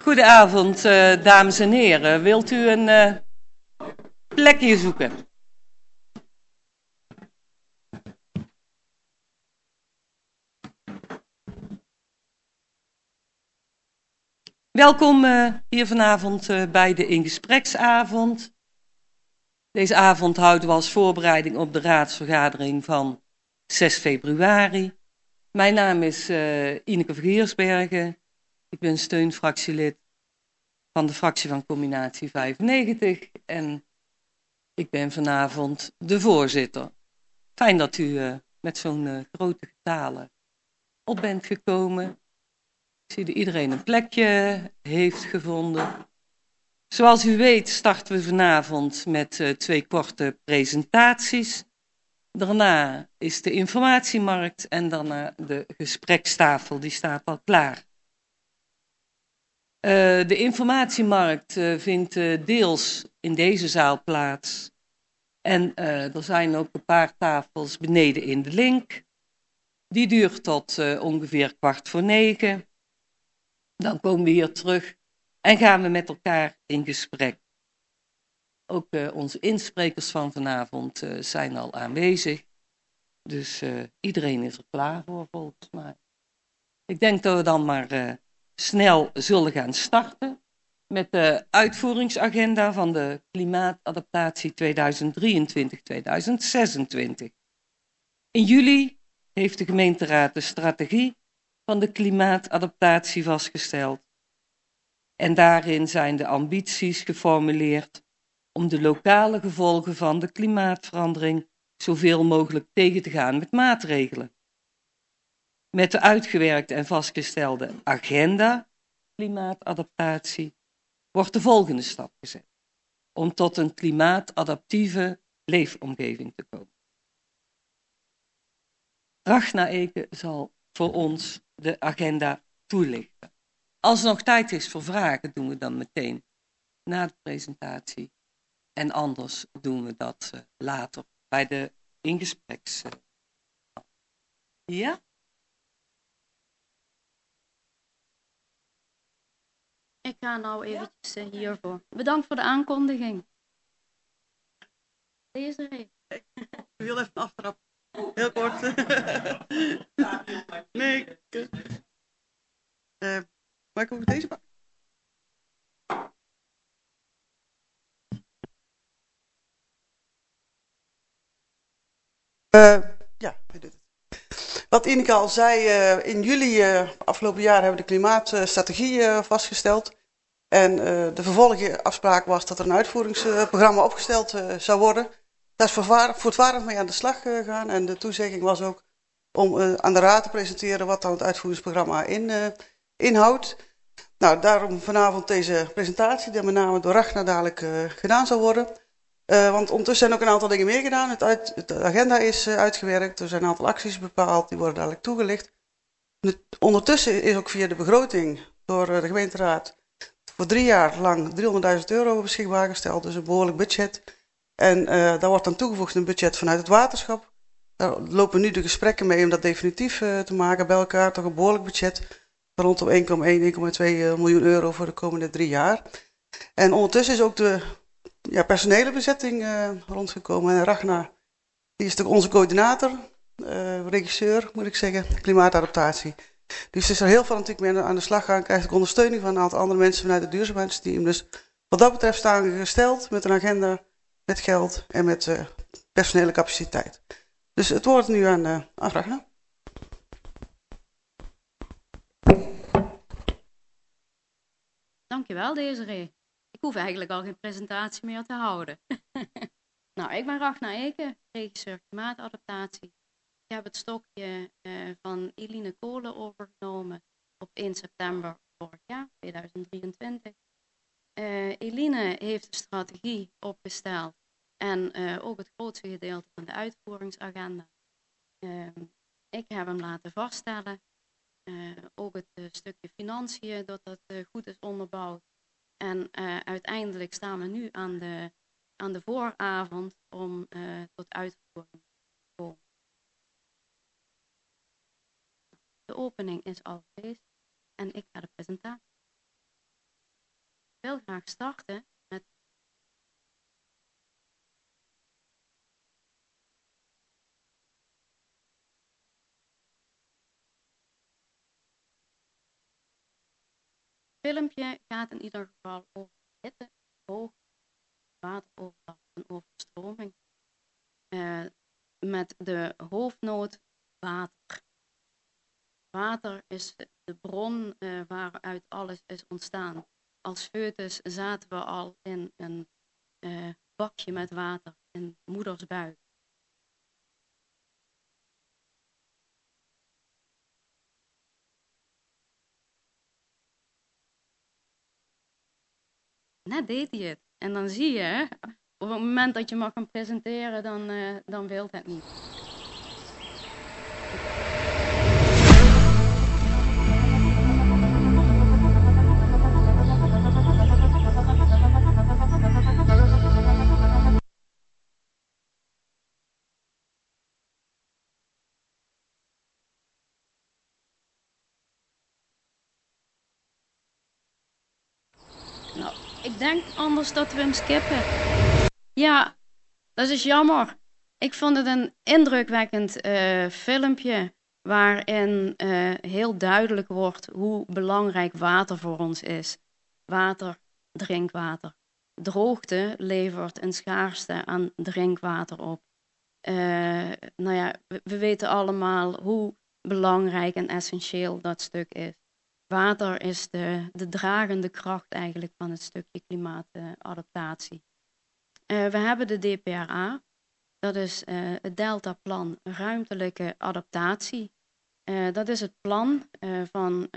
Goedenavond, dames en heren. Wilt u een plekje zoeken? Welkom hier vanavond bij de ingespreksavond. Deze avond houden we als voorbereiding op de raadsvergadering van 6 februari. Mijn naam is Ineke Vergeersbergen. Ik ben steunfractielid van de fractie van Combinatie 95 en ik ben vanavond de voorzitter. Fijn dat u met zo'n grote getale op bent gekomen. Ik zie dat iedereen een plekje heeft gevonden. Zoals u weet starten we vanavond met 2 korte presentaties. Daarna is de informatiemarkt en daarna de gesprekstafel, die staat al klaar. De informatiemarkt vindt deels in deze zaal plaats. En er zijn ook een paar tafels beneden in de link. Die duurt tot ongeveer 8:45. Dan komen we hier terug en gaan we met elkaar in gesprek. Ook onze insprekers van vanavond zijn al aanwezig. Dus iedereen is er klaar voor volgens mij. Ik denk dat we dan maar snel zullen gaan starten met de uitvoeringsagenda van de klimaatadaptatie 2023-2026. In juli heeft de gemeenteraad de strategie van de klimaatadaptatie vastgesteld. En daarin zijn de ambities geformuleerd om de lokale gevolgen van de klimaatverandering zoveel mogelijk tegen te gaan met maatregelen. Met de uitgewerkte en vastgestelde agenda klimaatadaptatie wordt de volgende stap gezet om tot een klimaatadaptieve leefomgeving te komen. Rachna Eke zal voor ons de agenda toelichten. Als er nog tijd is voor vragen, doen we dan meteen na de presentatie. En anders doen we dat later bij de ingesprek's. Ja? Ik ga nou eventjes hiervoor. Bedankt voor de aankondiging. Deze. Ik wil even aftrappen. Heel kort. Nee. Mag ik ook deze pakken? Ja, ik doe het. Wat Ineke al zei, in juli afgelopen jaar hebben we de klimaatstrategie vastgesteld. En de vervolgafspraak was dat er een uitvoeringsprogramma opgesteld zou worden. Daar is voortvarend mee aan de slag gegaan. En de toezegging was ook om aan de raad te presenteren wat dan het uitvoeringsprogramma inhoudt. Nou, daarom vanavond deze presentatie, die met name door Rachna dadelijk gedaan zal worden. Want ondertussen zijn ook een aantal dingen meer gedaan. De agenda is uitgewerkt, er zijn een aantal acties bepaald, die worden dadelijk toegelicht. Ondertussen is ook via de begroting door de gemeenteraad voor 3 jaar lang €300.000 beschikbaar gesteld, dus een behoorlijk budget. En daar wordt dan toegevoegd een budget vanuit het waterschap. Daar lopen nu de gesprekken mee om dat definitief te maken bij elkaar. Toch een behoorlijk budget van rondom 1,1, 1,2 miljoen euro voor de komende 3 jaar. En ondertussen is ook de personele bezetting rondgekomen. En Rachna, die is onze coördinator, regisseur moet ik zeggen, klimaatadaptatie. Dus is er heel veel natuurlijk mee aan de slag gaan. Krijgt ook ondersteuning van een aantal andere mensen vanuit het duurzaamheidsteam. Dus wat dat betreft staan we gesteld met een agenda, met geld en met personele capaciteit. Dus het woord nu aan Rachna. Dankjewel, Desiree. Ik hoef eigenlijk al geen presentatie meer te houden. Nou, ik ben Rachna Eke, regisseur klimaatadaptatie. Ik heb het stokje van Eline Kolen overgenomen op 1 september vorig jaar, 2023. Eline heeft de strategie opgesteld en ook het grootste gedeelte van de uitvoeringsagenda. Ik heb hem laten vaststellen. Ook het stukje financiën, dat goed is onderbouwd. En uiteindelijk staan we nu aan de vooravond om tot uitvoering te komen. De opening is al geweest en ik ga de presentatie. wil graag starten met het filmpje gaat in ieder geval over hitte, hoogte, wateroverlast en overstroming. Met de hoofdnoot water. Water is de bron waaruit alles is ontstaan. Als foetus zaten we al in een bakje met water in moeders buik. Net deed hij het. En dan zie je, op het moment dat je mag gaan presenteren, dan wil het niet. Nou, ik denk anders dat we hem skippen. Ja, dat is jammer. Ik vond het een indrukwekkend filmpje waarin heel duidelijk wordt hoe belangrijk water voor ons is. Water, drinkwater. Droogte levert een schaarste aan drinkwater op. Nou ja, we weten allemaal hoe belangrijk en essentieel dat stuk is. Water is de dragende kracht eigenlijk van het stukje klimaatadaptatie. We hebben de DPRA, dat is het Deltaplan Ruimtelijke Adaptatie. Dat is het plan van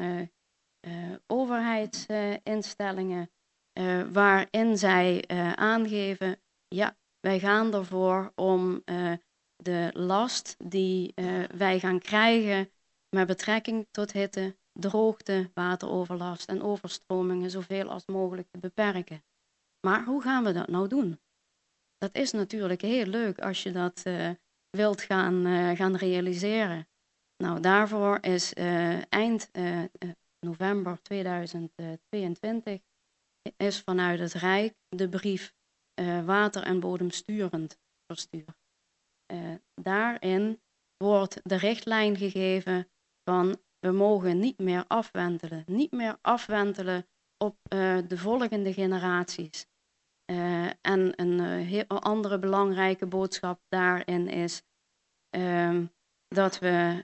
overheidsinstellingen waarin zij aangeven, ja, wij gaan ervoor om de last die wij gaan krijgen met betrekking tot hitte, droogte, wateroverlast en overstromingen zoveel als mogelijk te beperken. Maar hoe gaan we dat nou doen? Dat is natuurlijk heel leuk als je dat wilt gaan realiseren. Nou, daarvoor is eind november 2022 is vanuit het Rijk de brief water en bodemsturend verstuurd. Daarin wordt de richtlijn gegeven van we mogen niet meer afwentelen op de volgende generaties. En een heel andere belangrijke boodschap daarin is dat we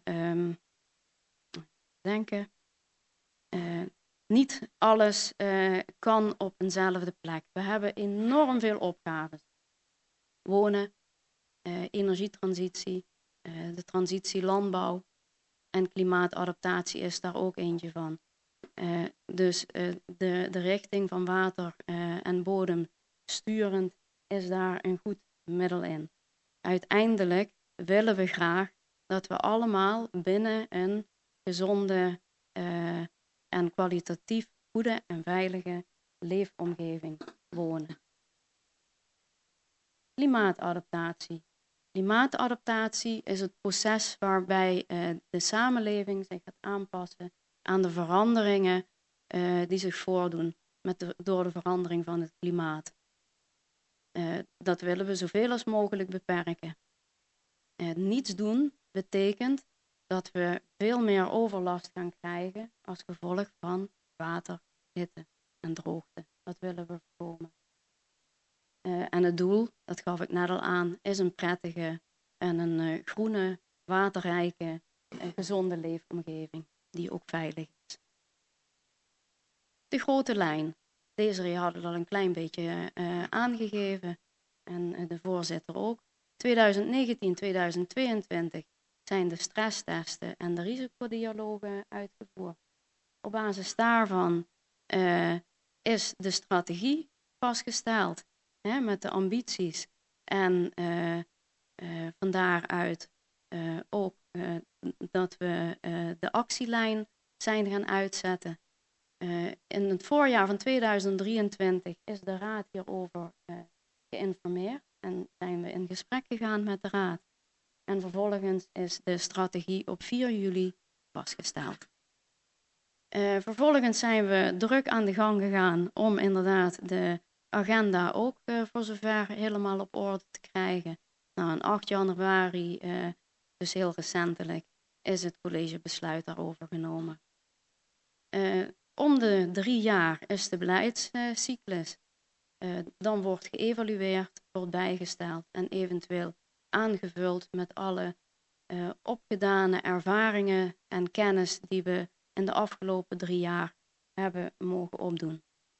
niet alles kan op eenzelfde plek. We hebben enorm veel opgaven. Wonen, energietransitie, de transitie landbouw en klimaatadaptatie is daar ook eentje van. Dus de richting van water en bodem sturend is daar een goed middel in. Uiteindelijk willen we graag dat we allemaal binnen een gezonde en kwalitatief goede en veilige leefomgeving wonen. Klimaatadaptatie. Klimaatadaptatie is het proces waarbij de samenleving zich gaat aanpassen aan de veranderingen die zich voordoen door de verandering van het klimaat. Dat willen we zoveel als mogelijk beperken. Niets doen betekent dat we veel meer overlast gaan krijgen als gevolg van water, hitte en droogte. Dat willen we voorkomen. En het doel, dat gaf ik net al aan, is een prettige en een groene, waterrijke en gezonde leefomgeving die ook veilig is. De grote lijn. Deze hadden we al een klein beetje aangegeven en de voorzitter ook. 2019-2022 zijn de stresstesten en de risicodialogen uitgevoerd. Op basis daarvan is de strategie vastgesteld met de ambities en van daaruit ook dat we de actielijn zijn gaan uitzetten. In het voorjaar van 2023 is de Raad hierover geïnformeerd en zijn we in gesprek gegaan met de Raad. En vervolgens is de strategie op 4 juli vastgesteld. Vervolgens zijn we druk aan de gang gegaan om inderdaad de agenda ook voor zover helemaal op orde te krijgen. Nou, en 8 januari, dus heel recentelijk, is het collegebesluit daarover genomen. Om de 3 jaar is de beleidscyclus. Dan wordt geëvalueerd, wordt bijgesteld en eventueel aangevuld met alle opgedane ervaringen en kennis die we in de afgelopen 3 jaar hebben mogen opdoen.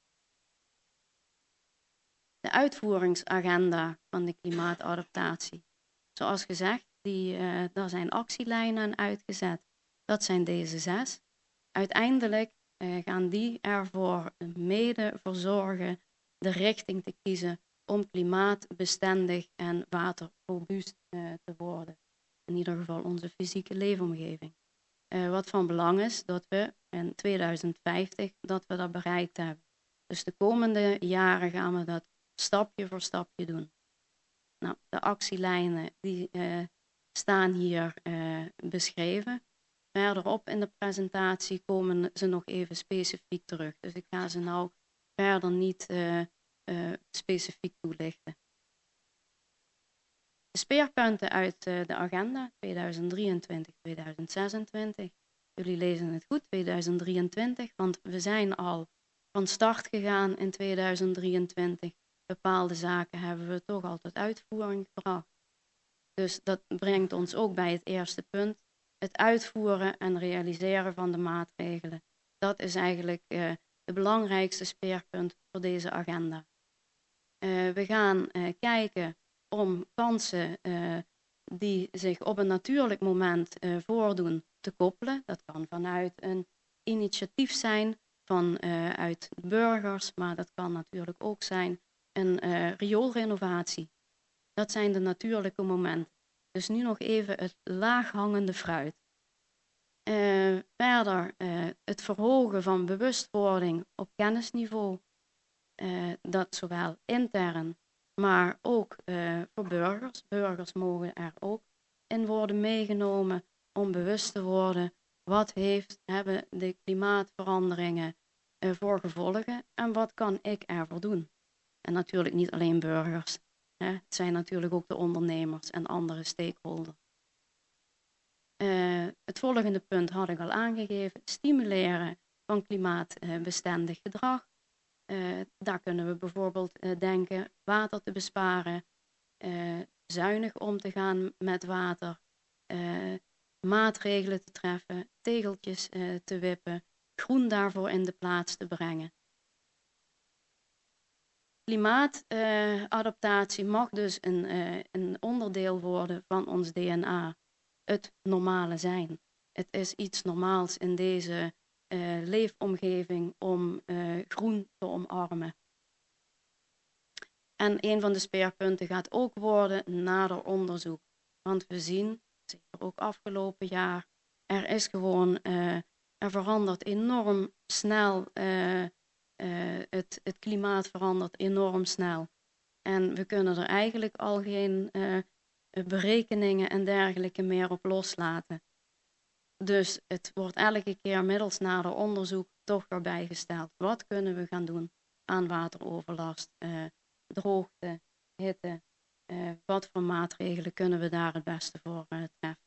De uitvoeringsagenda van de klimaatadaptatie. Zoals gezegd, daar zijn actielijnen uitgezet. Dat zijn deze 6. Uiteindelijk gaan die ervoor mede voor zorgen de richting te kiezen om klimaatbestendig en waterrobuust te worden. In ieder geval onze fysieke leefomgeving. Wat van belang is dat we in 2050 dat bereikt hebben. Dus de komende jaren gaan we dat stapje voor stapje doen. Nou, de actielijnen die staan hier beschreven. Verderop in de presentatie komen ze nog even specifiek terug. Dus ik ga ze nou verder niet specifiek toelichten. De speerpunten uit de agenda 2023-2026. Jullie lezen het goed, 2023, want we zijn al van start gegaan in 2023. Bepaalde zaken hebben we toch al tot uitvoering gebracht. Dus dat brengt ons ook bij het eerste punt. Het uitvoeren en realiseren van de maatregelen. Dat is eigenlijk de belangrijkste speerpunt voor deze agenda. We gaan kijken om kansen die zich op een natuurlijk moment voordoen te koppelen. Dat kan vanuit een initiatief zijn uit burgers, maar dat kan natuurlijk ook zijn een rioolrenovatie. Dat zijn de natuurlijke momenten. Dus nu nog even het laaghangende fruit. Verder het verhogen van bewustwording op kennisniveau. Dat zowel intern, maar ook voor burgers. Burgers mogen er ook in worden meegenomen om bewust te worden. Wat hebben de klimaatveranderingen voor gevolgen en wat kan ik ervoor doen? En natuurlijk niet alleen burgers. Het zijn natuurlijk ook de ondernemers en andere stakeholders. Het volgende punt had ik al aangegeven. Stimuleren van klimaatbestendig gedrag. Daar kunnen we bijvoorbeeld denken water te besparen. Zuinig om te gaan met water. Maatregelen te treffen. Tegeltjes te wippen. Groen daarvoor in de plaats te brengen. Klimaatadaptatie mag dus een onderdeel worden van ons DNA. Het normale zijn. Het is iets normaals in deze leefomgeving om groen te omarmen. En een van de speerpunten gaat ook worden nader onderzoek. Want we zien, zeker ook afgelopen jaar, er verandert enorm snel. Het klimaat verandert enorm snel. En we kunnen er eigenlijk al geen berekeningen en dergelijke meer op loslaten. Dus het wordt elke keer middels nader onderzoek toch weer bijgesteld. Wat kunnen we gaan doen aan wateroverlast, droogte, hitte? Wat voor maatregelen kunnen we daar het beste voor treffen?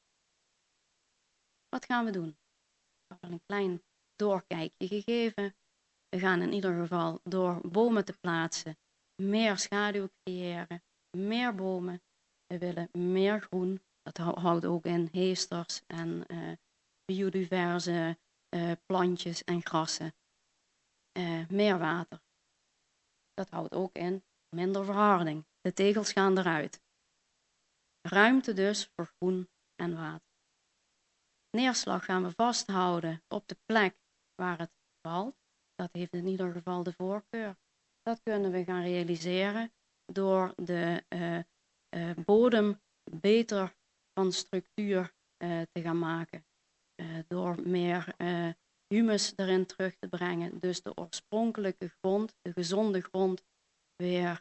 Wat gaan we doen? Ik heb wel een klein doorkijkje gegeven. We gaan in ieder geval door bomen te plaatsen meer schaduw creëren, meer bomen. We willen meer groen. Dat houdt ook in heesters en biodiverse plantjes en grassen. Meer water. Dat houdt ook in minder verharding. De tegels gaan eruit. Ruimte dus voor groen en water. Neerslag gaan we vasthouden op de plek waar het valt. Dat heeft in ieder geval de voorkeur. Dat kunnen we gaan realiseren door de bodem beter van structuur te gaan maken. Door meer humus erin terug te brengen. Dus de oorspronkelijke grond, de gezonde grond, weer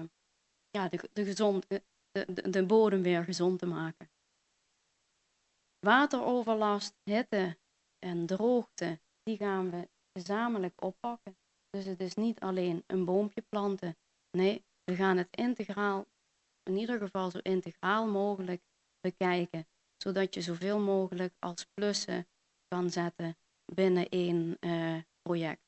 de bodem weer gezond te maken. Wateroverlast, hitte en droogte die gaan we gezamenlijk oppakken. Dus het is niet alleen een boompje planten. Nee, we gaan het integraal, in ieder geval zo integraal mogelijk bekijken. Zodat je zoveel mogelijk als plussen kan zetten binnen één project.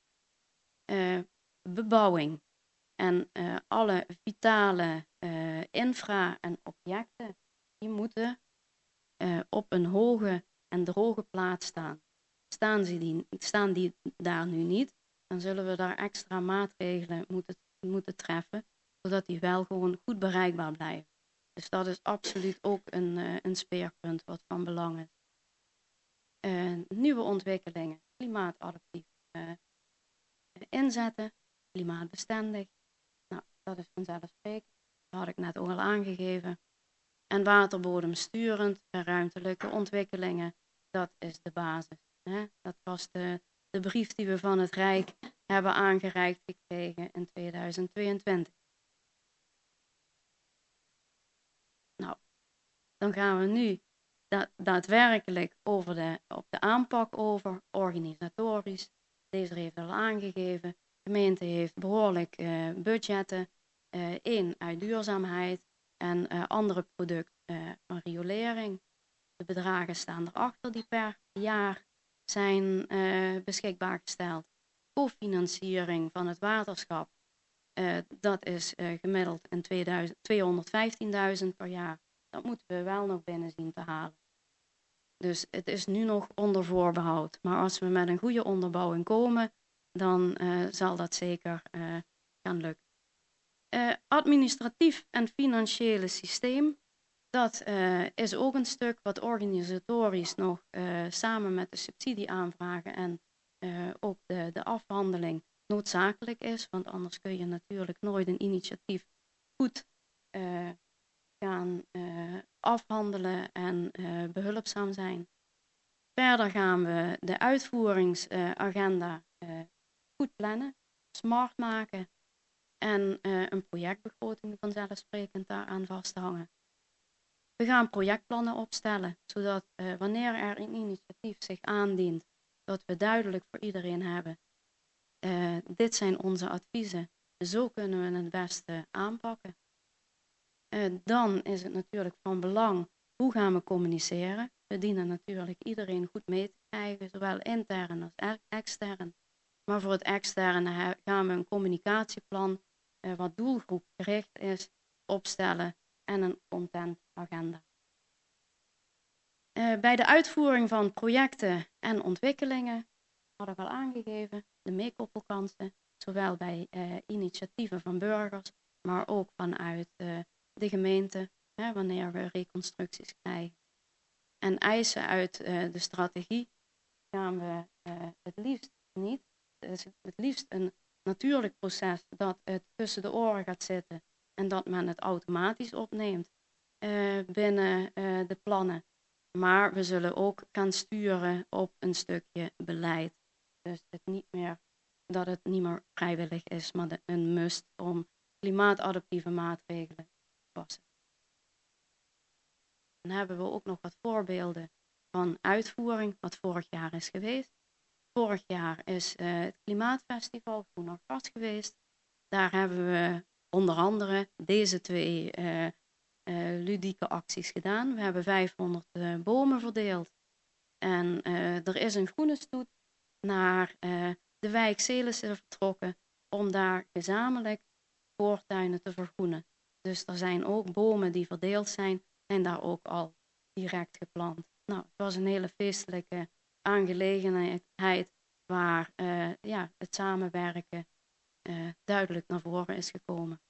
Bebouwing en alle vitale infra en objecten, die moeten op een hoge en droge plaats staan. Staan die daar nu niet, dan zullen we daar extra maatregelen moeten treffen, zodat die wel gewoon goed bereikbaar blijven. Dus dat is absoluut ook een speerpunt wat van belang is. Nieuwe ontwikkelingen, klimaatadaptief inzetten, klimaatbestendig. Nou, dat is vanzelfsprekend, dat had ik net ook al aangegeven. En waterbodemsturend en ruimtelijke ontwikkelingen, dat is de basis. Hè? Dat was de brief die we van het Rijk hebben aangereikt gekregen in 2022. Nou, dan gaan we nu daadwerkelijk op de aanpak over, organisatorisch. Deze heeft al aangegeven. De gemeente heeft behoorlijk budgetten. Eén uit duurzaamheid en andere product van riolering. De bedragen staan erachter die per jaar zijn beschikbaar gesteld. Cofinanciering van het waterschap, dat is gemiddeld in 215.000 per jaar. Dat moeten we wel nog binnen zien te halen. Dus het is nu nog onder voorbehoud. Maar als we met een goede onderbouwing komen, dan zal dat zeker gaan lukken. Administratief en financiële systeem, dat is ook een stuk wat organisatorisch nog samen met de subsidieaanvragen en ook de afhandeling noodzakelijk is. Want anders kun je natuurlijk nooit een initiatief goed gaan afhandelen en behulpzaam zijn. Verder gaan we de uitvoeringsagenda goed plannen, smart maken en een projectbegroting vanzelfsprekend daaraan vasthangen. We gaan projectplannen opstellen, zodat wanneer er een initiatief zich aandient, dat we duidelijk voor iedereen hebben. Dit zijn onze adviezen, zo kunnen we het beste aanpakken. Dan is het natuurlijk van belang, hoe gaan we communiceren? We dienen natuurlijk iedereen goed mee te krijgen, zowel intern als extern. Maar voor het externe gaan we een communicatieplan wat doelgroepgericht is, opstellen en een contentagenda. Bij de uitvoering van projecten en ontwikkelingen, had ik al aangegeven, de meekoppelkansen, zowel bij initiatieven van burgers, maar ook vanuit de gemeente, wanneer we reconstructies krijgen. En eisen uit de strategie gaan we het liefst niet. Het liefst een natuurlijk proces dat het tussen de oren gaat zitten en dat men het automatisch opneemt binnen de plannen. Maar we zullen ook gaan sturen op een stukje beleid. Dus dat het niet meer vrijwillig is, maar een must om klimaatadaptieve maatregelen te passen. Dan hebben we ook nog wat voorbeelden van uitvoering, wat vorig jaar is geweest. Vorig jaar is het Klimaatfestival Groener Gas geweest. Daar hebben we onder andere deze twee ludieke acties gedaan. We hebben 500 bomen verdeeld. En er is een groene stoet naar de wijk Celissen vertrokken om daar gezamenlijk voortuinen te vergroenen. Dus er zijn ook bomen die verdeeld zijn daar ook al direct geplant. Nou, het was een hele feestelijke aangelegenheid waar het samenwerken duidelijk naar voren is gekomen.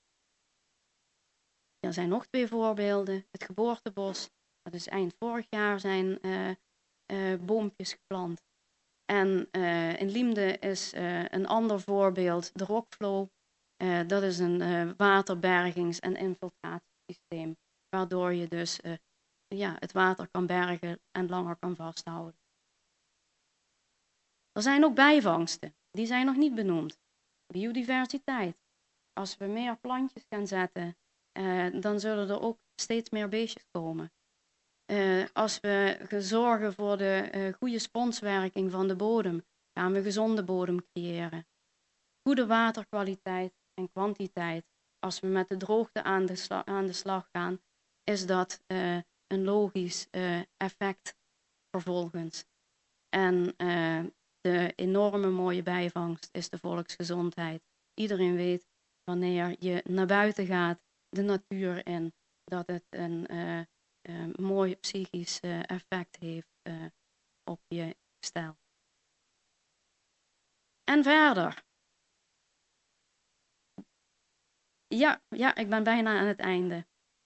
Er zijn nog twee voorbeelden. Het geboortebos, dat is eind vorig jaar zijn boompjes geplant. En in Liemde is een ander voorbeeld, de Rockflow. Dat is een waterbergings- en infiltratiesysteem, waardoor je dus het water kan bergen en langer kan vasthouden. Er zijn ook bijvangsten, die zijn nog niet benoemd. Biodiversiteit. Als we meer plantjes gaan zetten, dan zullen er ook steeds meer beestjes komen. Als we zorgen voor de goede sponswerking van de bodem, gaan we gezonde bodem creëren. Goede waterkwaliteit en kwantiteit. Als we met de droogte aan de slag gaan, is dat een logisch effect vervolgens. En de enorme mooie bijvangst is de volksgezondheid. Iedereen weet wanneer je naar buiten gaat, de natuur in, dat het een mooi psychisch effect heeft op je gestel. En verder. Ja, ik ben bijna aan het einde.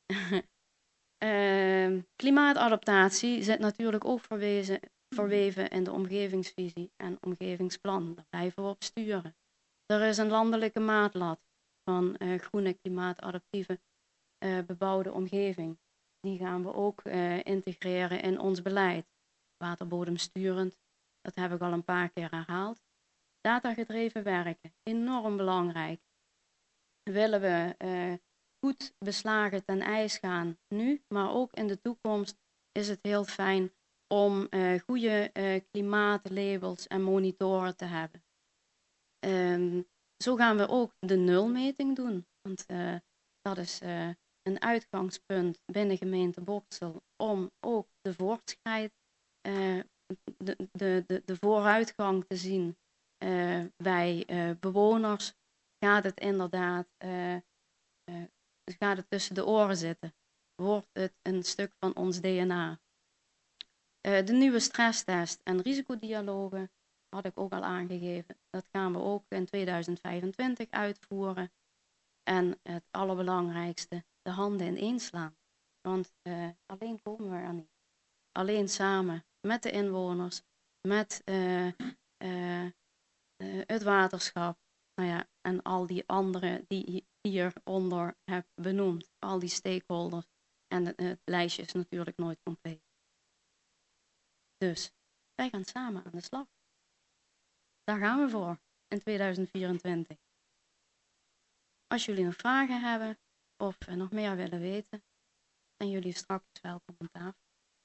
Klimaatadaptatie zit natuurlijk ook verweven in de omgevingsvisie en omgevingsplan. Daar blijven we op sturen. Er is een landelijke maatlat van groene klimaatadaptieve bebouwde omgeving. Die gaan we ook integreren in ons beleid. Waterbodemsturend, dat heb ik al een paar keer herhaald. Datagedreven werken, enorm belangrijk. Willen we goed beslagen ten ijs gaan nu, maar ook in de toekomst is het heel fijn om goede klimaatlabels en monitoren te hebben. Zo gaan we ook de nulmeting doen, want dat is een uitgangspunt binnen gemeente Boxtel om ook de voortschrijd, de vooruitgang te zien bij bewoners. Gaat het inderdaad gaat het tussen de oren zitten? Wordt het een stuk van ons DNA? De nieuwe stresstest en risicodialogen had ik ook al aangegeven. Dat gaan we ook in 2025 uitvoeren. En het allerbelangrijkste, de handen ineen slaan. Want alleen komen we er niet. Alleen samen met de inwoners, met het waterschap. Nou ja, en al die anderen die je hieronder heb benoemd. Al die stakeholders. En het lijstje is natuurlijk nooit compleet. Dus, wij gaan samen aan de slag. Daar gaan we voor in 2024. Als jullie nog vragen hebben of nog meer willen weten, zijn jullie straks welkom aan tafel.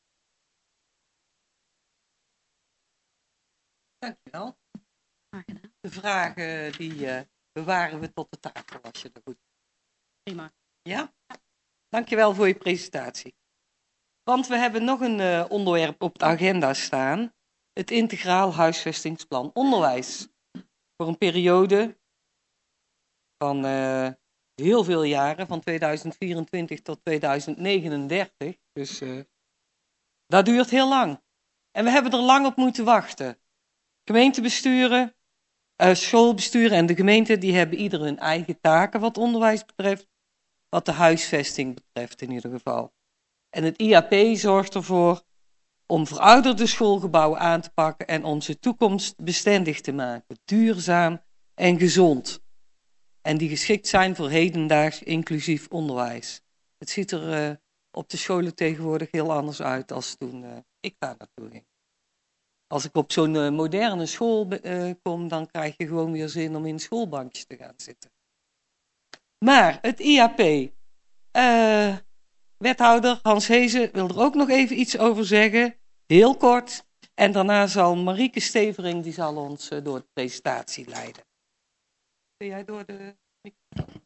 Dankjewel. Graag gedaan. De vragen die bewaren we tot de tafel als je dat goed. Prima. Ja? Dankjewel voor je presentatie. Want we hebben nog een onderwerp op de agenda staan. Het integraal huisvestingsplan onderwijs. Voor een periode van heel veel jaren, van 2024 tot 2039. Dus dat duurt heel lang. En we hebben er lang op moeten wachten. Gemeentebesturen, schoolbesturen en de gemeente die hebben ieder hun eigen taken wat onderwijs betreft. Wat de huisvesting betreft in ieder geval. En het IAP zorgt ervoor om verouderde schoolgebouwen aan te pakken en onze toekomst bestendig te maken. Duurzaam en gezond. En die geschikt zijn voor hedendaags inclusief onderwijs. Het ziet er op de scholen tegenwoordig heel anders uit als toen ik daar naartoe ging. Als ik op zo'n moderne school kom, dan krijg je gewoon weer zin om in schoolbankjes te gaan zitten. Maar het IAP, wethouder Hans Hezen wil er ook nog even iets over zeggen, heel kort. En daarna zal Marieke Stevering, die zal ons door de presentatie leiden. Kun jij door de microfoon?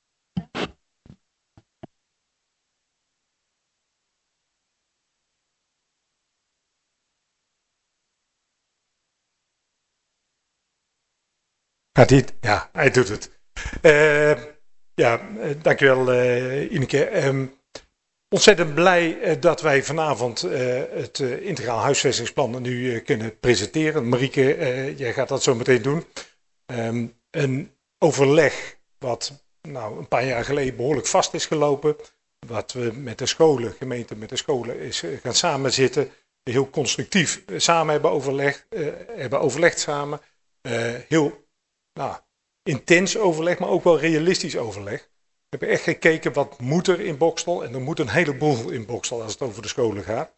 Gaat hij? Ja, hij doet het. Dankjewel Ineke. Ontzettend blij dat wij vanavond het integraal huisvestingsplan nu kunnen presenteren. Marieke, jij gaat dat zo meteen doen. Een overleg wat een paar jaar geleden behoorlijk vast is gelopen. Wat we met de scholen, gemeente met de scholen, is gaan samenzitten. Heel constructief samen hebben overlegd samen. Heel intens overleg, maar ook wel realistisch overleg. We hebben echt gekeken wat moet er in Boxtel. En er moet een heleboel in Boxtel als het over de scholen gaat.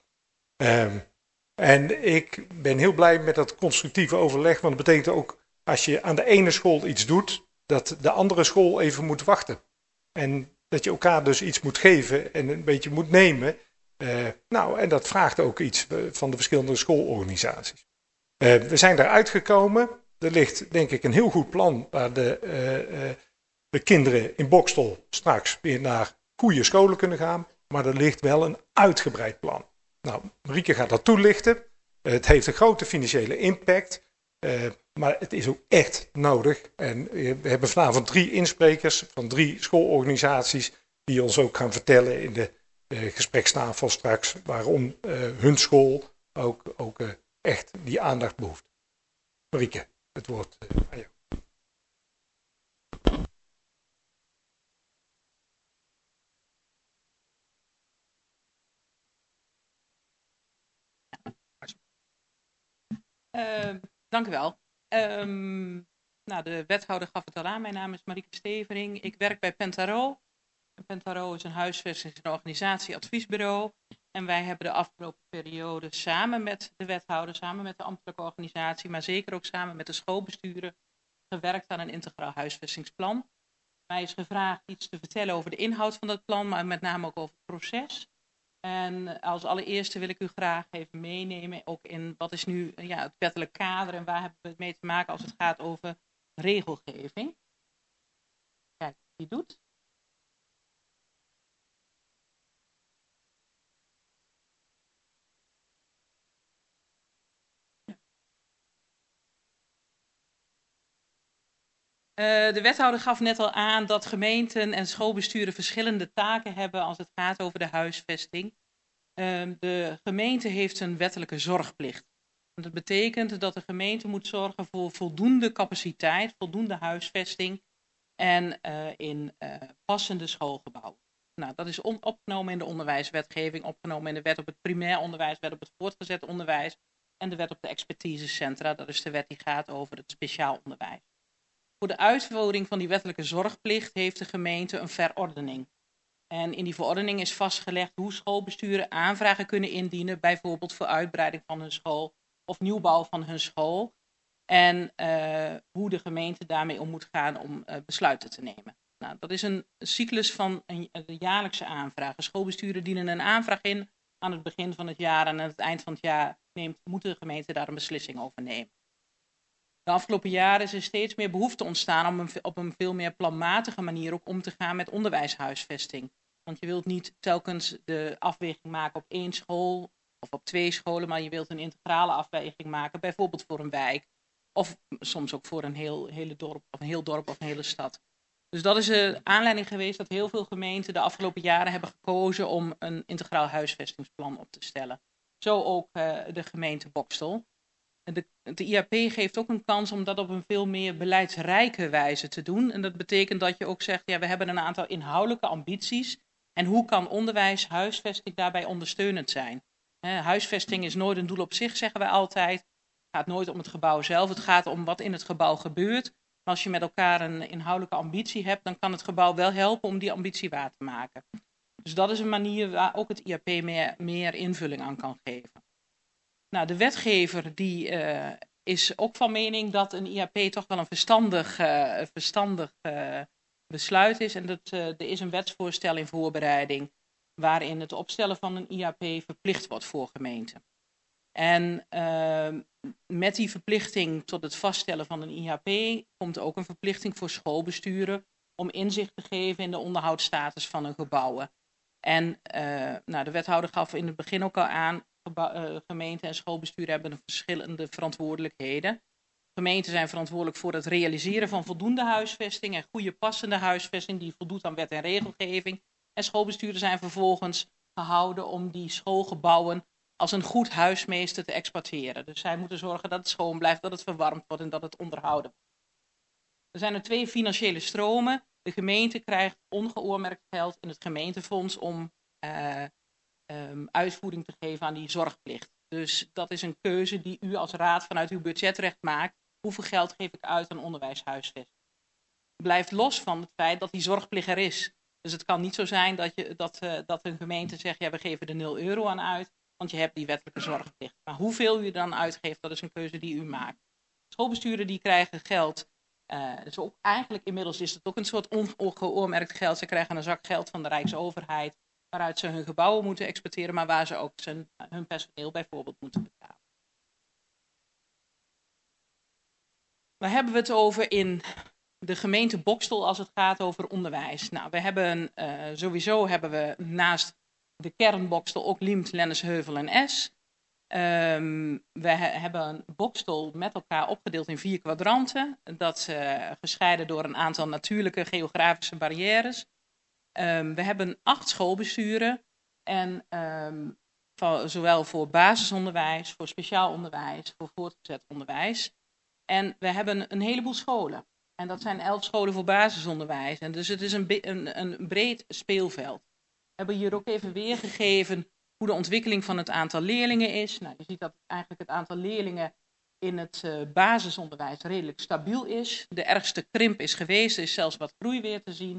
En ik ben heel blij met dat constructieve overleg. Want dat betekent ook, als je aan de ene school iets doet, dat de andere school even moet wachten. En dat je elkaar dus iets moet geven en een beetje moet nemen. En dat vraagt ook iets van de verschillende schoolorganisaties. We zijn daaruit gekomen. Er ligt denk ik een heel goed plan waar de kinderen in Boxtel straks weer naar goede scholen kunnen gaan. Maar er ligt wel een uitgebreid plan. Nou, Marieke gaat dat toelichten. Het heeft een grote financiële impact. Maar het is ook echt nodig. En we hebben vanavond 3 insprekers van 3 schoolorganisaties die ons ook gaan vertellen in de gesprekstafel straks waarom hun school ook echt die aandacht behoeft. Marieke, het woord aan jou. Dank u wel. De wethouder gaf het al aan. Mijn naam is Marieke Stevering. Ik werk bij Pentaro. Pentaro is een huisvestings- en organisatieadviesbureau. En wij hebben de afgelopen periode samen met de wethouder, samen met de ambtelijke organisatie, maar zeker ook samen met de schoolbesturen, gewerkt aan een integraal huisvestingsplan. Mij is gevraagd iets te vertellen over de inhoud van dat plan, maar met name ook over het proces. En als allereerste wil ik u graag even meenemen ook in wat is nu het wettelijk kader en waar hebben we het mee te maken als het gaat over regelgeving. Kijk, wie doet. De wethouder gaf net al aan dat gemeenten en schoolbesturen verschillende taken hebben als het gaat over de huisvesting. De gemeente heeft een wettelijke zorgplicht. Dat betekent dat de gemeente moet zorgen voor voldoende capaciteit, voldoende huisvesting en in passende schoolgebouwen. Nou, dat is opgenomen in de onderwijswetgeving, opgenomen in de wet op het primair onderwijs, wet op het voortgezet onderwijs en de wet op de expertisecentra. Dat is de wet die gaat over het speciaal onderwijs. Voor de uitvoering van die wettelijke zorgplicht heeft de gemeente een verordening. En in die verordening is vastgelegd hoe schoolbesturen aanvragen kunnen indienen, bijvoorbeeld voor uitbreiding van hun school of nieuwbouw van hun school. En hoe de gemeente daarmee om moet gaan om besluiten te nemen. Nou, dat is een cyclus van de jaarlijkse aanvragen. Schoolbesturen dienen een aanvraag in aan het begin van het jaar en aan het eind van het jaar moet de gemeente daar een beslissing over nemen. De afgelopen jaren is er steeds meer behoefte ontstaan om op een veel meer planmatige manier ook om te gaan met onderwijshuisvesting. Want je wilt niet telkens de afweging maken op 1 school of op 2 scholen, maar je wilt een integrale afweging maken, bijvoorbeeld voor een wijk of soms ook voor een heel dorp of een hele stad. Dus dat is de aanleiding geweest dat heel veel gemeenten de afgelopen jaren hebben gekozen om een integraal huisvestingsplan op te stellen. Zo ook de gemeente Boxtel. De IAP geeft ook een kans om dat op een veel meer beleidsrijke wijze te doen. En dat betekent dat je ook zegt, ja, we hebben een aantal inhoudelijke ambities. En hoe kan onderwijs, huisvesting daarbij ondersteunend zijn? Huisvesting is nooit een doel op zich, zeggen wij altijd. Het gaat nooit om het gebouw zelf, het gaat om wat in het gebouw gebeurt. Maar als je met elkaar een inhoudelijke ambitie hebt, dan kan het gebouw wel helpen om die ambitie waar te maken. Dus dat is een manier waar ook het IAP meer invulling aan kan geven. Nou, de wetgever die is ook van mening dat een IAP toch wel een verstandig besluit is. En er is een wetsvoorstel in voorbereiding waarin het opstellen van een IAP verplicht wordt voor gemeenten. En met die verplichting tot het vaststellen van een IAP komt ook een verplichting voor schoolbesturen om inzicht te geven in de onderhoudsstatus van hun gebouwen. En de wethouder gaf in het begin ook al aan, gemeenten en schoolbesturen hebben een verschillende verantwoordelijkheden. Gemeenten zijn verantwoordelijk voor het realiseren van voldoende huisvesting en goede passende huisvesting die voldoet aan wet en regelgeving. En schoolbesturen zijn vervolgens gehouden om die schoolgebouwen als een goed huismeester te exploiteren. Dus zij moeten zorgen dat het schoon blijft, dat het verwarmd wordt en dat het onderhouden wordt. Er zijn er 2 financiële stromen. De gemeente krijgt ongeoormerkt geld in het gemeentefonds om uitvoering te geven aan die zorgplicht. Dus dat is een keuze die u als raad vanuit uw budgetrecht maakt. Hoeveel geld geef ik uit aan onderwijshuisvesting? Blijft los van het feit dat die zorgplicht er is. Dus het kan niet zo zijn dat een gemeente zegt, ja, we geven er 0 euro aan uit, want je hebt die wettelijke zorgplicht. Maar hoeveel u dan uitgeeft, dat is een keuze die u maakt. Schoolbesturen die krijgen geld. Dus ook eigenlijk inmiddels is het ook een soort ongeoormerkt geld. Ze krijgen een zak geld van de Rijksoverheid, waaruit ze hun gebouwen moeten exporteren, maar waar ze ook hun personeel bijvoorbeeld moeten betalen. Waar hebben we het over in de gemeente Boxtel als het gaat over onderwijs? Nou, sowieso hebben we naast de kern Boxtel ook Liemt, Lennesheuvel en Es. We hebben Boxtel met elkaar opgedeeld in 4 kwadranten. Dat gescheiden door een aantal natuurlijke geografische barrières. We hebben 8 schoolbesturen. En zowel voor basisonderwijs, voor speciaal onderwijs, voor voortgezet onderwijs. En we hebben een heleboel scholen. En dat zijn 11 scholen voor basisonderwijs. En dus het is een breed speelveld. We hebben hier ook even weergegeven hoe de ontwikkeling van het aantal leerlingen is. Nou, je ziet dat eigenlijk het aantal leerlingen in het basisonderwijs redelijk stabiel is. De ergste krimp is geweest, er is zelfs wat groei weer te zien.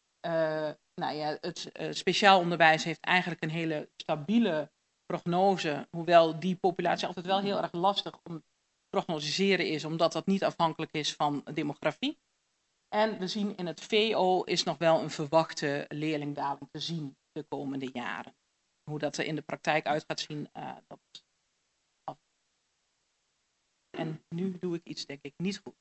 Het speciaal onderwijs heeft eigenlijk een hele stabiele prognose. Hoewel die populatie altijd wel heel erg lastig om te prognosticeren is, omdat dat niet afhankelijk is van demografie. En we zien in het VO is nog wel een verwachte leerlingdaling te zien de komende jaren. Hoe dat er in de praktijk uit gaat zien, dat is af. En nu doe ik iets denk ik niet goed.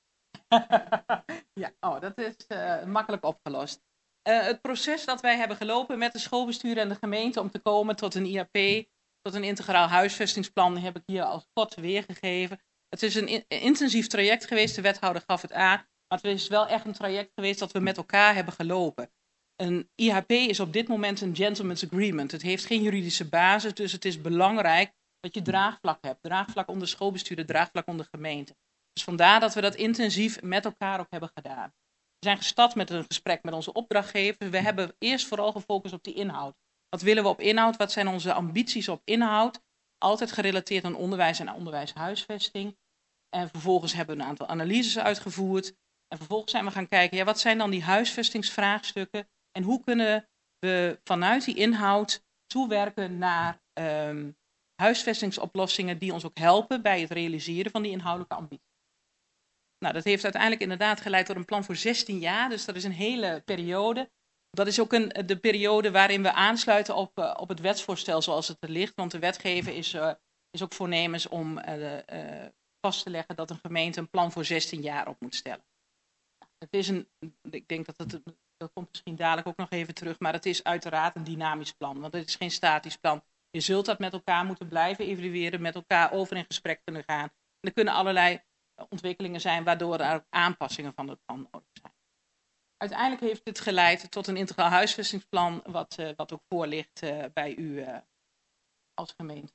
Ja, dat is makkelijk opgelost. Het proces dat wij hebben gelopen met de schoolbesturen en de gemeente om te komen tot een IHP, tot een integraal huisvestingsplan, heb ik hier als kort weergegeven. Het is een intensief traject geweest, de wethouder gaf het aan, maar het is wel echt een traject geweest dat we met elkaar hebben gelopen. Een IHP is op dit moment een gentleman's agreement. Het heeft geen juridische basis, dus het is belangrijk dat je draagvlak hebt. Draagvlak onder schoolbesturen, draagvlak onder gemeente. Dus vandaar dat we dat intensief met elkaar ook hebben gedaan. We zijn gestart met een gesprek met onze opdrachtgever. We hebben eerst vooral gefocust op die inhoud. Wat willen we op inhoud? Wat zijn onze ambities op inhoud? Altijd gerelateerd aan onderwijs en onderwijshuisvesting. En vervolgens hebben we een aantal analyses uitgevoerd. En vervolgens zijn we gaan kijken, wat zijn dan die huisvestingsvraagstukken? En hoe kunnen we vanuit die inhoud toewerken naar huisvestingsoplossingen die ons ook helpen bij het realiseren van die inhoudelijke ambitie. Nou, dat heeft uiteindelijk inderdaad geleid tot een plan voor 16 jaar, dus dat is een hele periode. Dat is ook de periode waarin we aansluiten op het wetsvoorstel zoals het er ligt, want de wetgever is ook voornemens om vast te leggen dat een gemeente een plan voor 16 jaar op moet stellen. Het is ik denk dat komt misschien dadelijk ook nog even terug, maar het is uiteraard een dynamisch plan, want het is geen statisch plan. Je zult dat met elkaar moeten blijven evalueren, met elkaar over in gesprek kunnen gaan. En er kunnen allerlei ontwikkelingen zijn waardoor er ook aanpassingen van het plan nodig zijn. Uiteindelijk heeft dit geleid tot een integraal huisvestingsplan, wat ook voor ligt bij u als gemeente.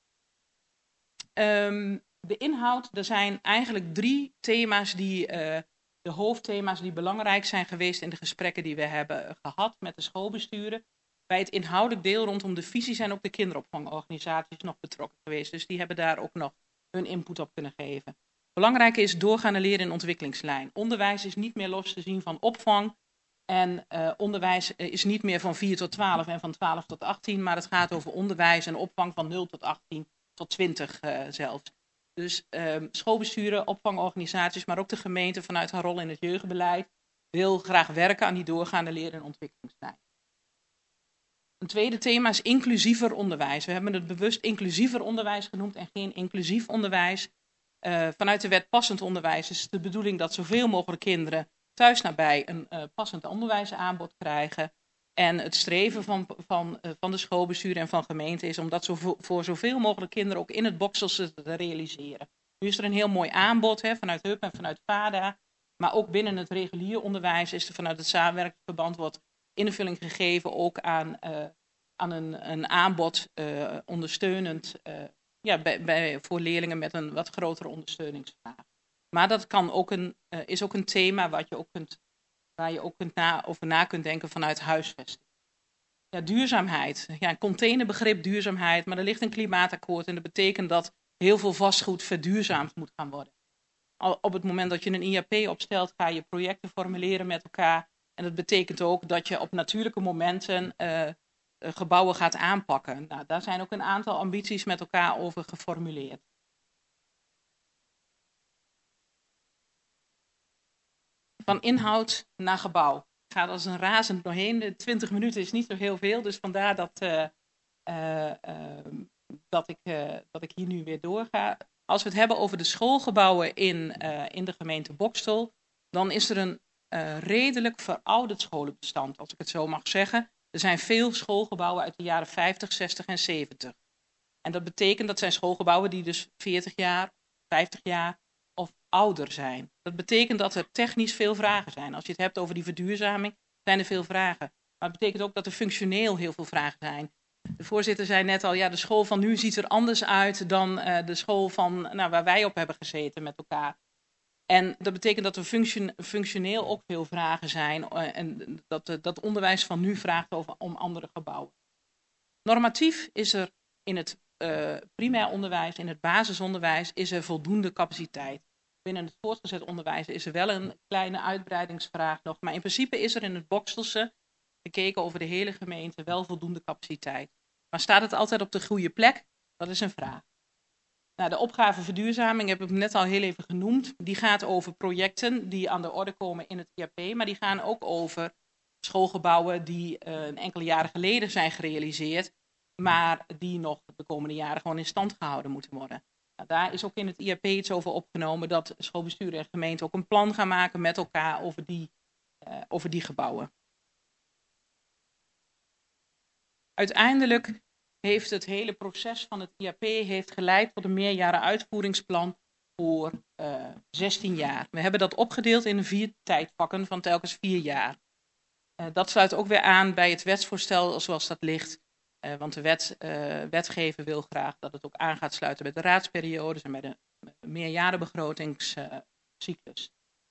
De inhoud, er zijn eigenlijk 3 thema's de hoofdthema's die belangrijk zijn geweest in de gesprekken die we hebben gehad met de schoolbesturen. Bij het inhoudelijk deel rondom de visie zijn ook de kinderopvangorganisaties nog betrokken geweest. Dus die hebben daar ook nog hun input op kunnen geven. Belangrijk is doorgaande leren in ontwikkelingslijn. Onderwijs is niet meer los te zien van opvang. En onderwijs is niet meer van 4 tot 12 en van 12 tot 18. Maar het gaat over onderwijs en opvang van 0 tot 18 tot 20 zelfs. Dus schoolbesturen, opvangorganisaties, maar ook de gemeente vanuit haar rol in het jeugdbeleid wil graag werken aan die doorgaande leren in ontwikkelingslijn. Een tweede thema is inclusiever onderwijs. We hebben het bewust inclusiever onderwijs genoemd en geen inclusief onderwijs. Vanuit de wet passend onderwijs is de bedoeling dat zoveel mogelijk kinderen thuis nabij een passend onderwijsaanbod krijgen. En het streven van de schoolbesturen en van gemeenten is om dat voor zoveel mogelijk kinderen ook in het Boxtelse te realiseren. Nu is er een heel mooi aanbod vanuit HUB en vanuit VADA. Maar ook binnen het regulier onderwijs is er vanuit het samenwerkingsverband wordt invulling gegeven ook aan een aanbod ondersteunend voor leerlingen met een wat grotere ondersteuningsvraag. Maar dat is ook een thema waar je ook over na kunt denken vanuit huisvesting. Ja, duurzaamheid. Ja, een containerbegrip duurzaamheid, maar er ligt een klimaatakkoord en dat betekent dat heel veel vastgoed verduurzaamd moet gaan worden. Op het moment dat je een IHP opstelt, ga je projecten formuleren met elkaar. En dat betekent ook dat je op natuurlijke momenten gebouwen gaat aanpakken. Nou, daar zijn ook een aantal ambities met elkaar over geformuleerd. Van inhoud naar gebouw. Het gaat als een razend doorheen. De 20 minuten is niet zo heel veel, dus vandaar dat ik hier nu weer doorga. Als we het hebben over de schoolgebouwen in de gemeente Boxtel, dan is er een redelijk verouderd scholenbestand, als ik het zo mag zeggen. Er zijn veel schoolgebouwen uit de jaren 50, 60 en 70. En dat betekent dat zijn schoolgebouwen die dus 40 jaar, 50 jaar of ouder zijn. Dat betekent dat er technisch veel vragen zijn. Als je het hebt over die verduurzaming, zijn er veel vragen. Maar het betekent ook dat er functioneel heel veel vragen zijn. De voorzitter zei net al, ja, de school van nu ziet er anders uit dan de school van, waar wij op hebben gezeten met elkaar. En dat betekent dat er functioneel ook veel vragen zijn en dat onderwijs van nu vraagt om andere gebouwen. Normatief is er in het primair onderwijs, in het basisonderwijs, is er voldoende capaciteit. Binnen het voortgezet onderwijs is er wel een kleine uitbreidingsvraag nog, maar in principe is er in het Boxtelse, gekeken over de hele gemeente, wel voldoende capaciteit. Maar staat het altijd op de goede plek? Dat is een vraag. Nou, de opgave verduurzaming heb ik net al heel even genoemd. Die gaat over projecten die aan de orde komen in het IAP, maar die gaan ook over schoolgebouwen die een enkele jaren geleden zijn gerealiseerd, maar die nog de komende jaren gewoon in stand gehouden moeten worden. Nou, daar is ook in het IAP iets over opgenomen dat schoolbestuur en gemeente ook een plan gaan maken met elkaar over die gebouwen. Uiteindelijk heeft het hele proces van het IAP geleid tot een meerjaren uitvoeringsplan voor 16 jaar. We hebben dat opgedeeld in 4 tijdvakken van telkens 4 jaar. Dat sluit ook weer aan bij het wetsvoorstel zoals dat ligt. Want de wetgever wil graag dat het ook aan gaat sluiten met de raadsperiodes en met de meerjarenbegrotingscyclus.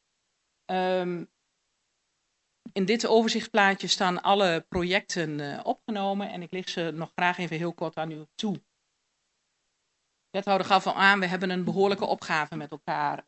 In dit overzichtsplaatje staan alle projecten opgenomen en ik licht ze nog graag even heel kort aan u toe. De wethouder gaf al aan, we hebben een behoorlijke opgave met elkaar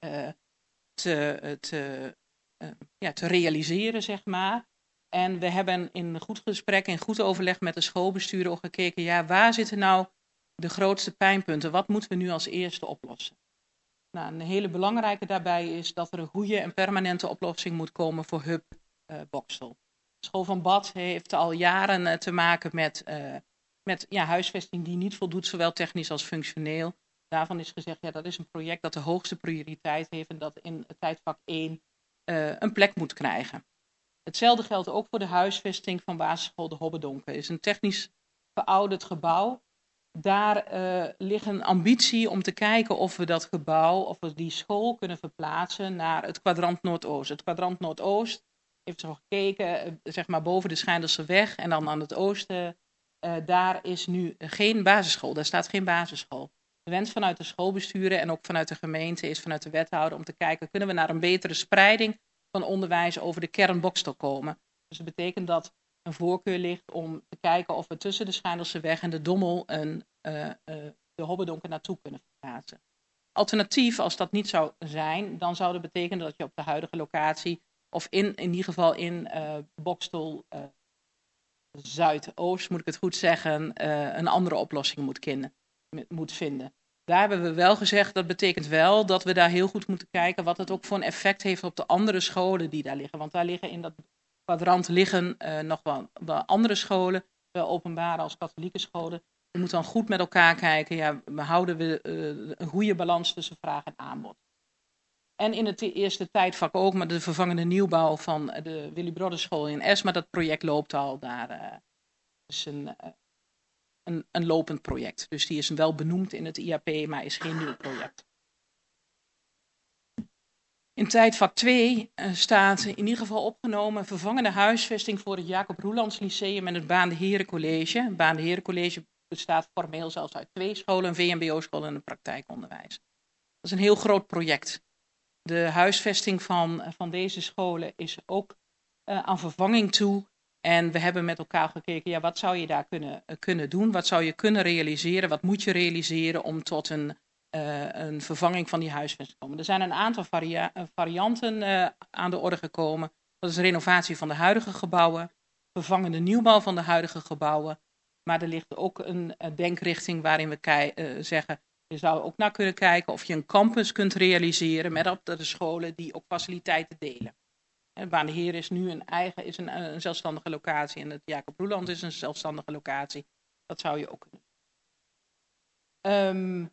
te realiseren, zeg maar. En we hebben in goed gesprek en goed overleg met de schoolbesturen ook gekeken, ja, waar zitten nou de grootste pijnpunten? Wat moeten we nu als eerste oplossen? Nou, een hele belangrijke daarbij is dat er een goede en permanente oplossing moet komen voor Hub Boxtel. De school van Bad heeft al jaren te maken met huisvesting die niet voldoet, zowel technisch als functioneel. Daarvan is gezegd, ja, dat is een project dat de hoogste prioriteit heeft en dat in het tijdvak 1 een plek moet krijgen. Hetzelfde geldt ook voor de huisvesting van basisschool De Hobbedonken. Het is een technisch verouderd gebouw. Daar ligt een ambitie om te kijken of we dat gebouw, of we die school kunnen verplaatsen naar het kwadrant Noordoost. Het kwadrant Noordoost heeft zo gekeken, zeg maar boven de Schijndelseweg en dan aan het oosten. Daar is nu geen basisschool, daar staat geen basisschool. De wens vanuit de schoolbesturen en ook vanuit de gemeente is vanuit de wethouder om te kijken, kunnen we naar een betere spreiding van onderwijs over de kern Boxtel komen. Dus dat betekent dat een voorkeur ligt om te kijken of we tussen de Schijndelseweg en de Dommel de Hobbedonken naartoe kunnen verplaatsen. Alternatief, als dat niet zou zijn, dan zou dat betekenen dat je op de huidige locatie, of in ieder geval in Boxtel Zuidoost, moet ik het goed zeggen, een andere oplossing moet vinden. Daar hebben we wel gezegd, dat betekent wel dat we daar heel goed moeten kijken wat het ook voor een effect heeft op de andere scholen die daar liggen. Want daar liggen in dat kwadrant nog wel andere scholen, zowel openbare als katholieke scholen. We moeten dan goed met elkaar kijken, ja, houden we een goede balans tussen vraag en aanbod. En in het eerste tijdvak ook, maar de vervangende nieuwbouw van de Willy Brodderschool in Esma, dat project loopt al daar. Is een lopend project. Dus die is wel benoemd in het IAP, maar is geen nieuw project. In tijdvak 2 staat in ieder geval opgenomen vervangende huisvesting voor het Jacob Roelands Lyceum en het Baan de Heren College. Het Baan de Heren College bestaat formeel zelfs uit 2 scholen, een VMBO-school en een praktijkonderwijs. Dat is een heel groot project. De huisvesting van deze scholen is ook aan vervanging toe. En we hebben met elkaar gekeken, ja, wat zou je daar kunnen doen? Wat zou je kunnen realiseren? Wat moet je realiseren om tot een vervanging van die huisvesting te komen? Er zijn een aantal varianten aan de orde gekomen. Dat is renovatie van de huidige gebouwen, vervangende nieuwbouw van de huidige gebouwen. Maar er ligt ook een denkrichting waarin we zeggen, je zou ook naar kunnen kijken of je een campus kunt realiseren met op de scholen die ook faciliteiten delen. De Baan de Heer is nu een zelfstandige locatie en het Jacob Roeland is een zelfstandige locatie. Dat zou je ook kunnen doen.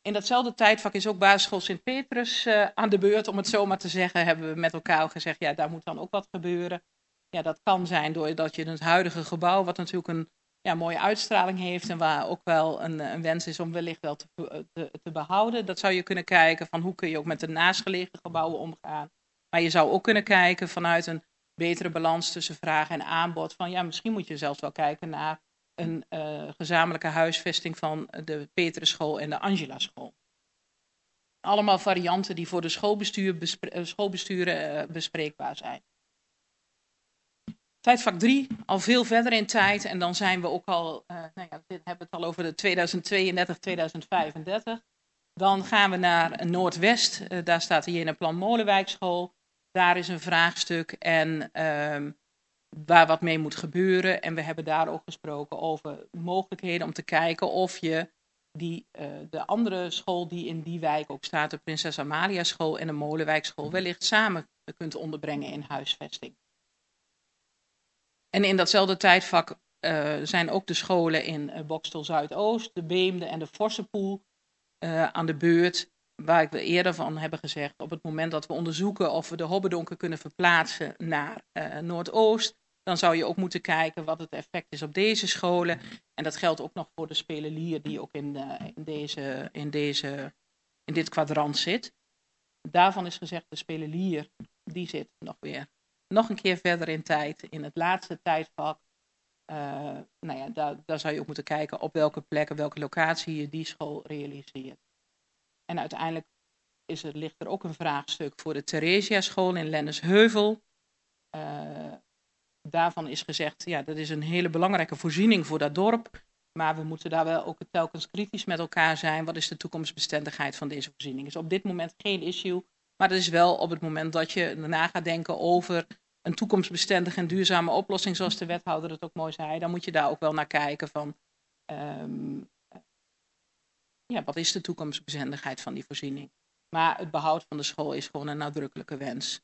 In datzelfde tijdvak is ook basisschool Sint-Petrus aan de beurt, om het zo maar te zeggen. Hebben we met elkaar gezegd, ja, daar moet dan ook wat gebeuren. Ja, dat kan zijn doordat je het huidige gebouw, wat natuurlijk een mooie uitstraling heeft en waar ook wel een wens is om wellicht wel te behouden. Dat zou je kunnen kijken van hoe kun je ook met de naastgelegen gebouwen omgaan. Maar je zou ook kunnen kijken vanuit een betere balans tussen vraag en aanbod. Van ja, misschien moet je zelfs wel kijken naar een gezamenlijke huisvesting van de Peterschool en de Angela School. Allemaal varianten die voor de schoolbesturen bespreekbaar zijn. Tijdvak 3, al veel verder in tijd. En dan zijn we ook al, we hebben het al over de 2032, 2035. Dan gaan we naar Noordwest. Daar staat de Jenaplan Molenwijkschool. Daar is een vraagstuk en waar wat mee moet gebeuren. En we hebben daar ook gesproken over mogelijkheden om te kijken of je de andere school die in die wijk ook staat, de Prinses Amalia School en de Molenwijkschool, wellicht samen kunt onderbrengen in huisvesting. En in datzelfde tijdvak zijn ook de scholen in Bokstel Zuidoost, de Beemde en de Vossenpoel aan de beurt. Waar we eerder van hebben gezegd, op het moment dat we onderzoeken of we de Hobbedonken kunnen verplaatsen naar Noordoost, dan zou je ook moeten kijken wat het effect is op deze scholen. En dat geldt ook nog voor de Spelelier die ook in dit kwadrant zit. Daarvan is gezegd, de Spelelier die zit nog een keer verder in tijd, in het laatste tijdvak. Daar zou je ook moeten kijken op welke plek, op welke locatie je die school realiseert. En uiteindelijk ligt er ook een vraagstuk voor de Theresia School in Lennesheuvel. Daarvan is gezegd, ja, dat is een hele belangrijke voorziening voor dat dorp. Maar we moeten daar wel ook telkens kritisch met elkaar zijn. Wat is de toekomstbestendigheid van deze voorziening? Is op dit moment geen issue. Maar dat is wel op het moment dat je na gaat denken over een toekomstbestendige en duurzame oplossing, zoals de wethouder het ook mooi zei. Dan moet je daar ook wel naar kijken van, wat is de toekomstbestendigheid van die voorziening? Maar het behoud van de school is gewoon een nadrukkelijke wens.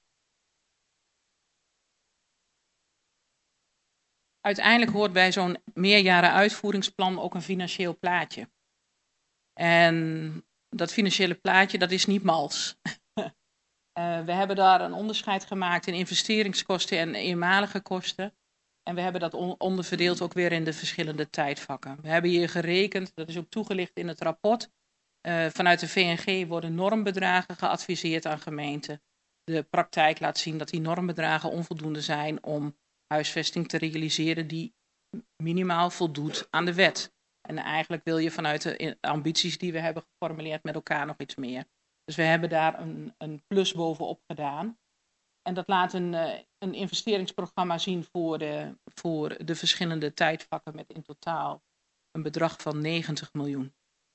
Uiteindelijk hoort bij zo'n meerjaren uitvoeringsplan ook een financieel plaatje. En dat financiële plaatje, dat is niet mals. We hebben daar een onderscheid gemaakt in investeringskosten en eenmalige kosten. En we hebben dat onderverdeeld ook weer in de verschillende tijdvakken. We hebben hier gerekend, dat is ook toegelicht in het rapport. Vanuit de VNG worden normbedragen geadviseerd aan gemeenten. De praktijk laat zien dat die normbedragen onvoldoende zijn om huisvesting te realiseren die minimaal voldoet aan de wet. En eigenlijk wil je vanuit de ambities die we hebben geformuleerd met elkaar nog iets meer. Dus we hebben daar een plus bovenop gedaan. En dat laat een investeringsprogramma zien voor de verschillende tijdvakken met in totaal een bedrag van 90 miljoen.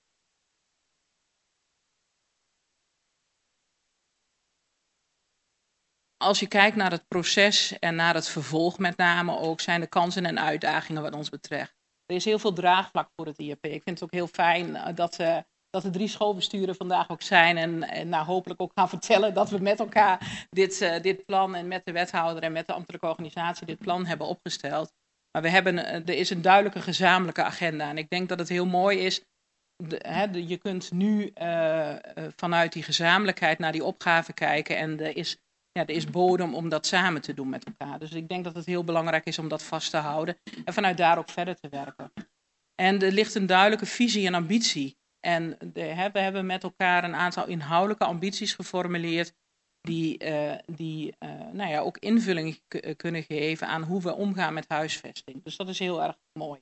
Als je kijkt naar het proces en naar het vervolg met name ook, zijn de kansen en uitdagingen wat ons betreft. Er is heel veel draagvlak voor het IAP. Ik vind het ook heel fijn dat de 3 schoolbesturen vandaag ook zijn en hopelijk ook gaan vertellen dat we met elkaar dit plan en met de wethouder en met de ambtelijke organisatie dit plan hebben opgesteld. Maar er is een duidelijke gezamenlijke agenda en ik denk dat het heel mooi is. Je kunt nu vanuit die gezamenlijkheid naar die opgave kijken en er is bodem om dat samen te doen met elkaar. Dus ik denk dat het heel belangrijk is om dat vast te houden en vanuit daar ook verder te werken. En er ligt een duidelijke visie en ambitie. En we hebben met elkaar een aantal inhoudelijke ambities geformuleerd die ook invulling kunnen geven aan hoe we omgaan met huisvesting. Dus dat is heel erg mooi.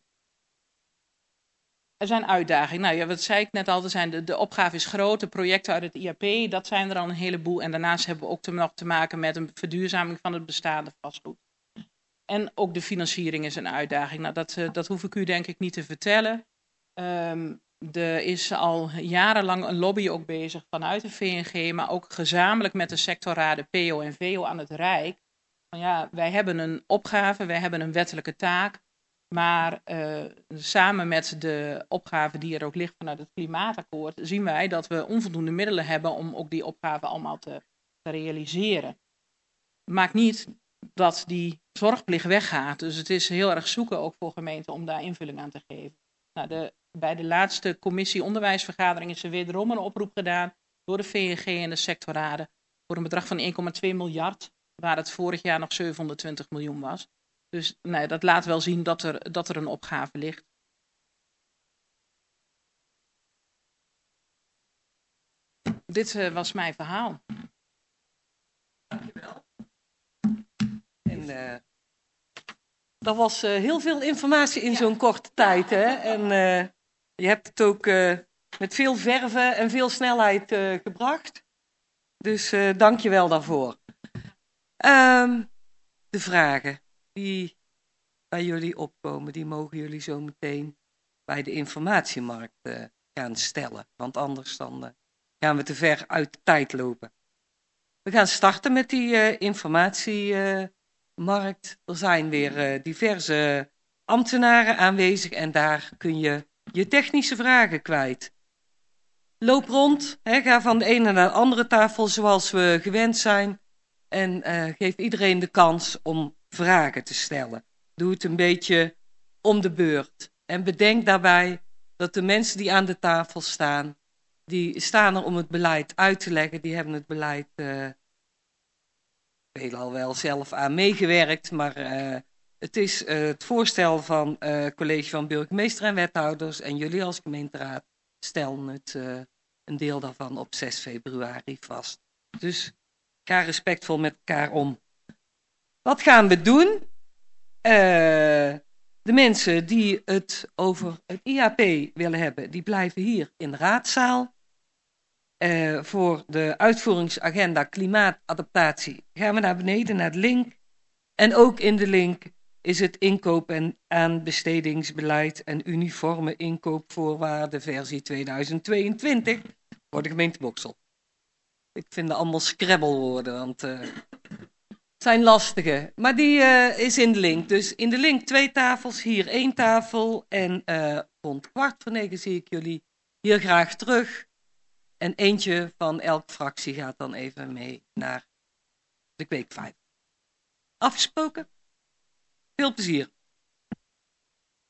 Er zijn uitdagingen. Wat zei ik net al, de opgave is groot, de projecten uit het IAP, dat zijn er al een heleboel. En daarnaast hebben we ook nog te maken met een verduurzaming van het bestaande vastgoed. En ook de financiering is een uitdaging. Dat hoef ik u denk ik niet te vertellen. Er is al jarenlang een lobby ook bezig vanuit de VNG, maar ook gezamenlijk met de sectorraden PO en VO aan het Rijk. Wij hebben een opgave, wij hebben een wettelijke taak. Maar samen met de opgave die er ook ligt vanuit het klimaatakkoord, zien wij dat we onvoldoende middelen hebben om ook die opgave allemaal te realiseren. Maakt niet dat die zorgplicht weggaat. Dus het is heel erg zoeken ook voor gemeenten om daar invulling aan te geven. De bij de laatste commissie onderwijsvergadering is er wederom een oproep gedaan door de VNG en de sectorraden voor een bedrag van 1,2 miljard, waar het vorig jaar nog 720 miljoen was. Dus nou, dat laat wel zien dat er een opgave ligt. Dit was mijn verhaal. Dankjewel. En er was heel veel informatie in zo'n korte tijd. Hè? En je hebt het ook met veel verve en veel snelheid gebracht. Dus dankjewel daarvoor. De vragen die bij jullie opkomen, die mogen jullie zo meteen bij de informatiemarkt gaan stellen. Want anders dan gaan we te ver uit de tijd lopen. We gaan starten met die informatiemarkt. Er zijn weer diverse ambtenaren aanwezig en daar kun je je technische vragen kwijt. Loop rond, ga van de ene naar de andere tafel zoals we gewend zijn. En geef iedereen de kans om vragen te stellen. Doe het een beetje om de beurt. En bedenk daarbij dat de mensen die aan de tafel staan, die staan er om het beleid uit te leggen. Die hebben het beleid veelal wel zelf aan meegewerkt. Maar het is het voorstel van college van burgemeester en wethouders. En jullie als gemeenteraad stellen het een deel daarvan op 6 februari vast. Dus ga respectvol met elkaar om. Wat gaan we doen? De mensen die het over het IAP willen hebben, die blijven hier in de raadzaal. Voor de uitvoeringsagenda klimaatadaptatie gaan we naar beneden naar de link. En ook in de link is het inkoop- en aanbestedingsbeleid en uniforme inkoopvoorwaarden versie 2022 voor de gemeente Boxel. Ik vind het allemaal scrabblewoorden, want het zijn lastige. Maar die is in de link. Dus in de link 2 tafels, hier 1 tafel. En rond 8:15 zie ik jullie hier graag terug. En eentje van elke fractie gaat dan even mee naar de kweekvijver. Afgesproken? Veel plezier.